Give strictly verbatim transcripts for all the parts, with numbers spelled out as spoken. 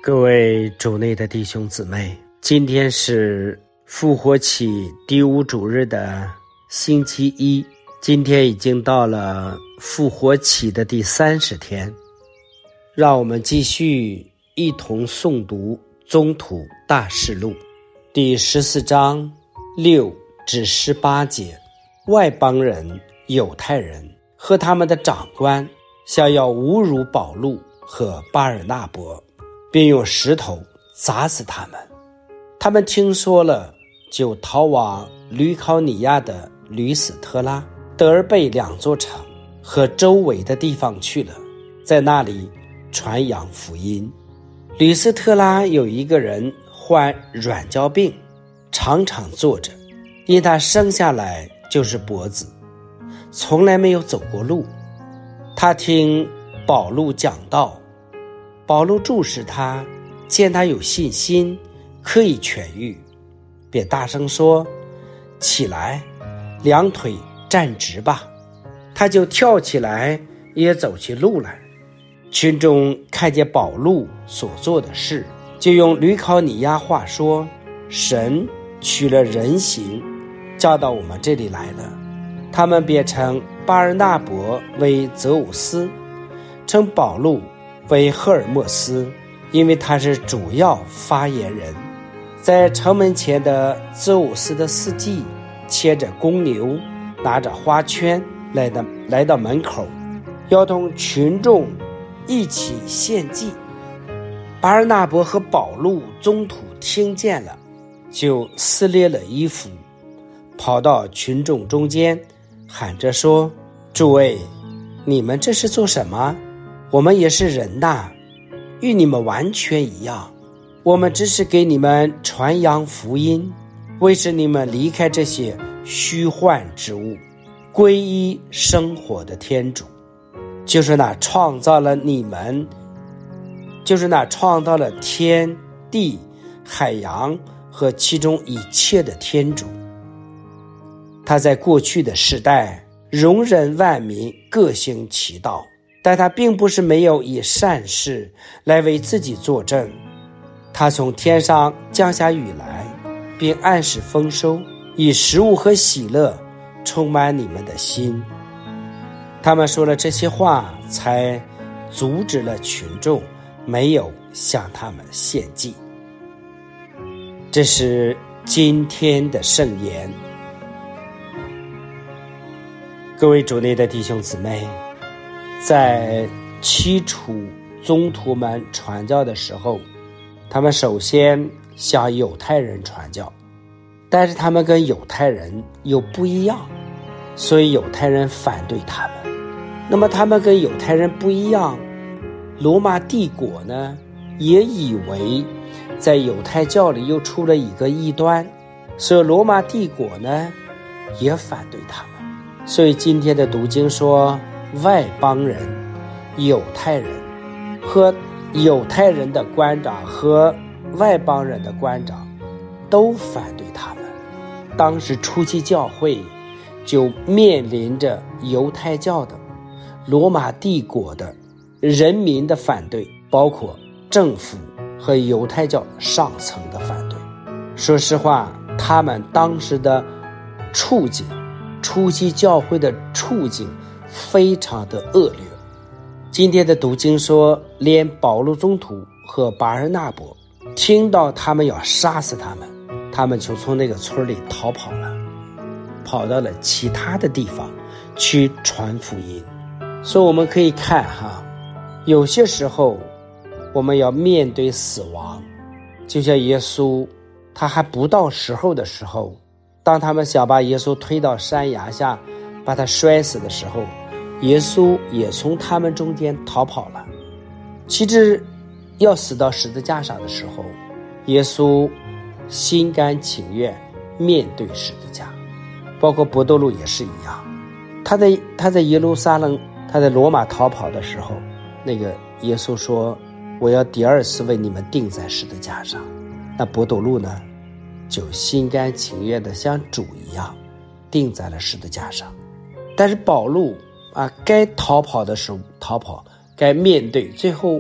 各位主内的弟兄姊妹，今天是复活期第五主日的星期一，今天已经到了复活期的第三十天，让我们继续一同诵读宗徒大事录第十四章六至十八节。外邦人犹太人和他们的长官想要侮辱保禄和巴尔纳伯，并用石头砸死他们。他们听说了，就逃往吕考尼亚的吕斯特拉、德尔贝两座城和周围的地方去了，在那里传扬福音。吕斯特拉有一个人患软脚病，常常坐着，因他生下来就是跛子，从来没有走过路。他听保禄讲道，保禄注视他，见他有信心，可以痊愈，便大声说：起来，两腿站直吧。他就跳起来，也走起路来。群众看见保禄所做的事，就用吕考尼亚话说：神取了人形，叫到我们这里来了。他们便称巴尔纳伯为泽乌斯，称保禄为赫尔墨斯，因为他是主要发言人。在城门前的泽乌斯的司机牵着公牛，拿着花圈来到来到门口，要同群众一起献祭。巴尔纳伯和保禄宗徒听见了，就撕裂了衣服，跑到群众中间，喊着说：诸位，你们这是做什么？我们也是人呐，与你们完全一样。我们只是给你们传扬福音，为使你们离开这些虚幻之物，皈依生活的天主，就是那创造了你们，就是那创造了天地海洋和其中一切的天主。他在过去的世代容忍万民各行其道，但他并不是没有以善事来为自己作证。他从天上降下雨来，并按时丰收，以食物和喜乐充满你们的心。他们说了这些话，才阻止了群众没有向他们献祭。这是今天的圣言。各位主内的弟兄姊妹，在起初宗徒们传教的时候，他们首先向犹太人传教，但是他们跟犹太人又不一样，所以犹太人反对他们。那么他们跟犹太人不一样，罗马帝国呢也以为在犹太教里又出了一个异端，所以罗马帝国呢也反对他们。所以今天的读经说，外邦人犹太人和犹太人的官长和外邦人的官长都反对他们。当时初期教会就面临着犹太教的、罗马帝国的人民的反对，包括政府和犹太教上层的反对。说实话，他们当时的处境，初期教会的处境非常的恶劣。今天的读经说，连保禄宗徒和巴尔纳伯听到他们要杀死他们，他们就从那个村里逃跑了，跑到了其他的地方去传福音。所以我们可以看哈，有些时候我们要面对死亡，就像耶稣他还不到时候的时候，当他们想把耶稣推到山崖下把他摔死的时候，耶稣也从他们中间逃跑了。其实要死到十字架上的时候，耶稣心甘情愿面对十字架。包括伯多禄也是一样，他在他在耶路撒冷，他在罗马逃跑的时候，那个耶稣说，我要第二次为你们钉在十字架上。那伯多禄呢，就心甘情愿的像主一样钉在了十字架上。但是保禄啊，该逃跑的时候逃跑，该面对，最后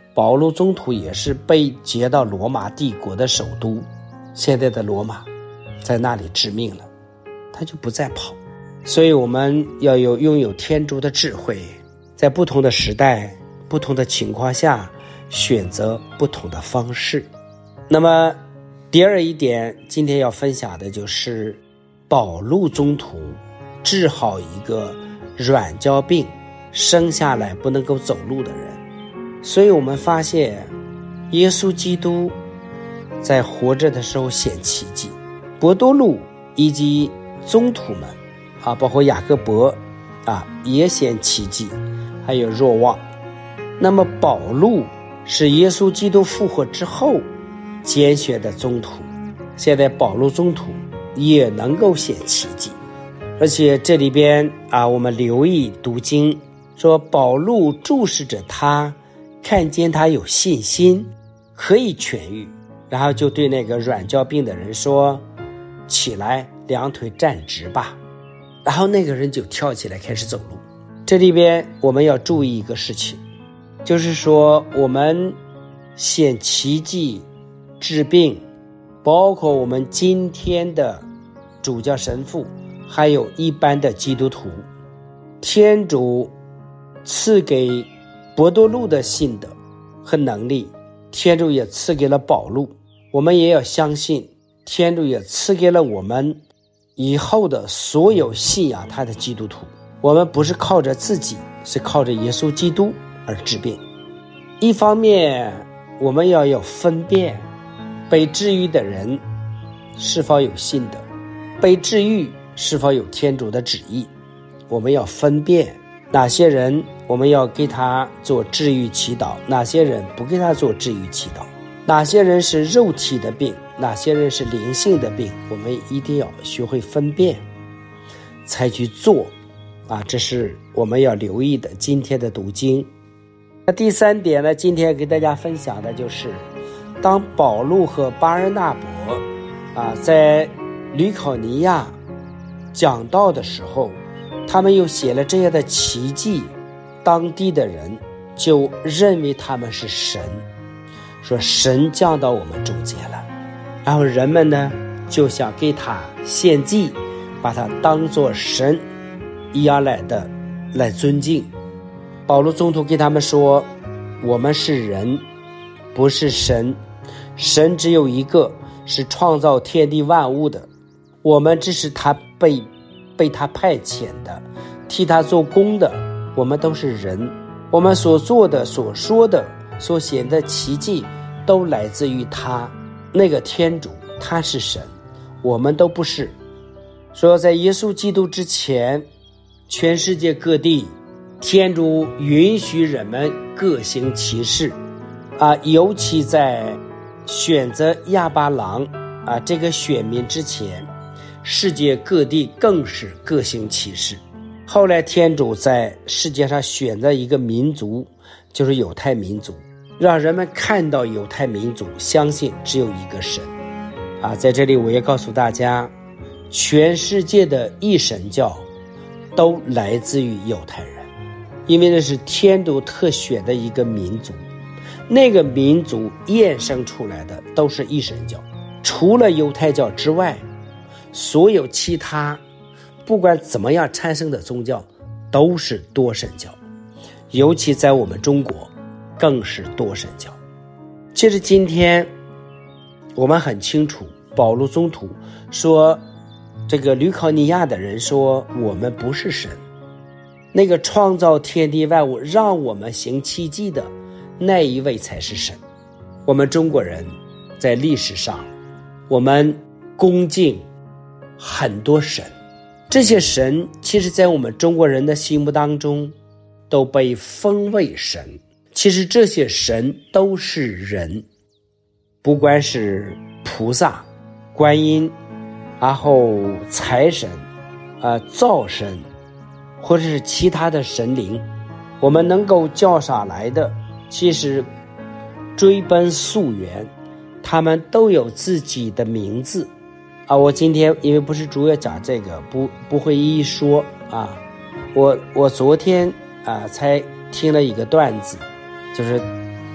保禄宗徒也是被接到罗马帝国的首都，现在的罗马，在那里致命了，他就不再跑。所以我们要有拥有天主的智慧，在不同的时代、不同的情况下选择不同的方式。那么第二一点，今天要分享的就是保禄宗徒治好一个软脚病，生下来不能够走路的人。所以我们发现耶稣基督在活着的时候显奇迹，伯多禄以及宗徒们啊，包括雅各伯啊也显奇迹，还有若望。那么保禄是耶稣基督复活之后拣选的宗徒，现在保禄宗徒也能够显奇迹。而且这里边啊，我们留意读经说，保禄注视着他，看见他有信心可以痊愈，然后就对那个软脚病的人说，起来，两腿站直吧。然后那个人就跳起来开始走路。这里边我们要注意一个事情，就是说我们显奇迹治病，包括我们今天的主教神父，还有一般的基督徒，天主赐给伯多禄的信德和能力，天主也赐给了保禄。我们也要相信天主也赐给了我们以后的所有信仰他的基督徒。我们不是靠着自己，是靠着耶稣基督而治病。一方面我们要有分辨被治愈的人是否有信德，被治愈是否有天主的旨意。我们要分辨哪些人我们要给他做治愈祈祷，哪些人不给他做治愈祈祷，哪些人是肉体的病，哪些人是灵性的病，我们一定要学会分辨才去做啊，这是我们要留意的今天的读经。那第三点呢，今天给大家分享的就是当保禄和巴尔纳伯啊在吕考尼亚讲道的时候，他们又写了这样的奇迹，当地的人就认为他们是神，说神降到我们中间了，然后人们呢就想给他献祭，把他当作神一样来的来尊敬。保禄宗徒给他们说，我们是人，不是神，神只有一个，是创造天地万物的，我们只是他被被他派遣的，替他做工的，我们都是人，我们所做的所说的所显的奇迹都来自于他，那个天主他是神，我们都不是。说在耶稣基督之前，全世界各地天主允许人们各行其事啊，尤其在选择亚巴郎啊这个选民之前，世界各地更是各行其事。后来天主在世界上选择一个民族，就是犹太民族，让人们看到犹太民族相信只有一个神啊。在这里我也告诉大家，全世界的一神教都来自于犹太人，因为那是天主特选的一个民族，那个民族衍生出来的都是一神教，除了犹太教之外，所有其他不管怎么样产生的宗教都是多神教，尤其在我们中国更是多神教。其实今天我们很清楚，保禄宗徒说，这个吕考尼亚的人说我们不是神，那个创造天地万物让我们行奇迹的那一位才是神。我们中国人在历史上我们恭敬很多神，这些神其实在我们中国人的心目当中都被封为神，其实这些神都是人，不管是菩萨、观音，然后财神、呃灶神，或者是其他的神灵，我们能够叫上来的，其实追奔溯源，他们都有自己的名字啊。我今天因为不是主要讲这个，不不会一一说啊。我我昨天啊才听了一个段子，就是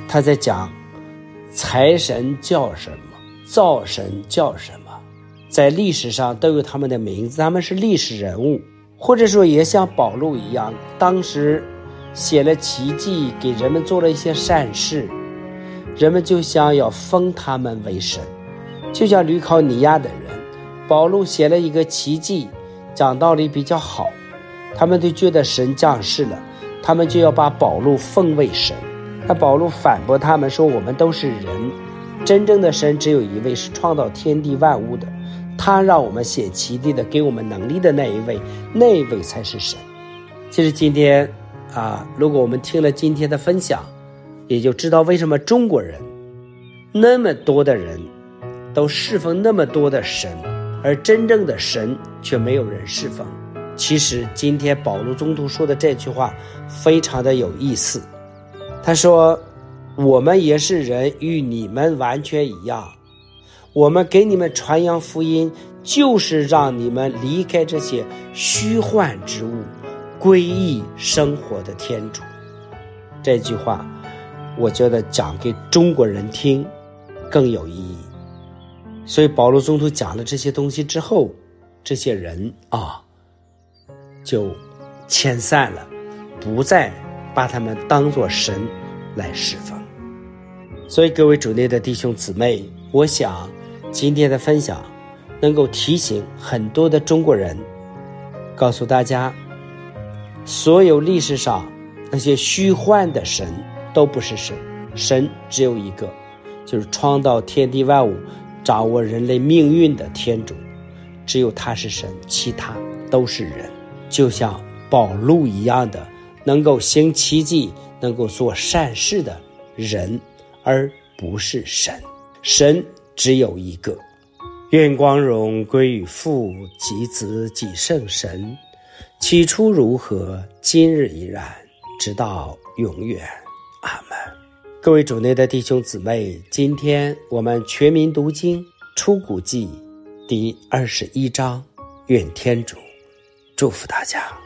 他在讲财神叫什么，灶神叫什么，在历史上都有他们的名字，他们是历史人物，或者说也像保禄一样，当时写了奇迹，给人们做了一些善事，人们就想要封他们为神。就像吕考尼亚的人，保禄写了一个奇迹，讲道理比较好，他们就觉得神降世了，他们就要把保禄奉为神。那保禄反驳他们说，我们都是人，真正的神只有一位，是创造天地万物的，他让我们显奇迹的，给我们能力的那一位，那一位才是神。其实今天啊，如果我们听了今天的分享，也就知道为什么中国人那么多的人都侍奉那么多的神，而真正的神却没有人侍奉。其实今天保禄宗徒说的这句话非常的有意思，他说我们也是人，与你们完全一样，我们给你们传扬福音，就是让你们离开这些虚幻之物，归依生活的天主。这句话我觉得讲给中国人听更有意义。所以保禄宗徒讲了这些东西之后，这些人啊就遣散了，不再把他们当作神来侍奉。所以各位主内的弟兄姊妹，我想今天的分享能够提醒很多的中国人，告诉大家，所有历史上那些虚幻的神都不是神，神只有一个，就是创造天地万物，掌握人类命运的天主，只有他是神，其他都是人。就像保禄一样的，能够行奇迹，能够做善事的人，而不是神。神只有一个。愿光荣归于父及子及圣神，起初如何，今日依然，直到永远。阿们。各位主内的弟兄姊妹，今天我们全民读经出谷记第二十一章，愿天主祝福大家。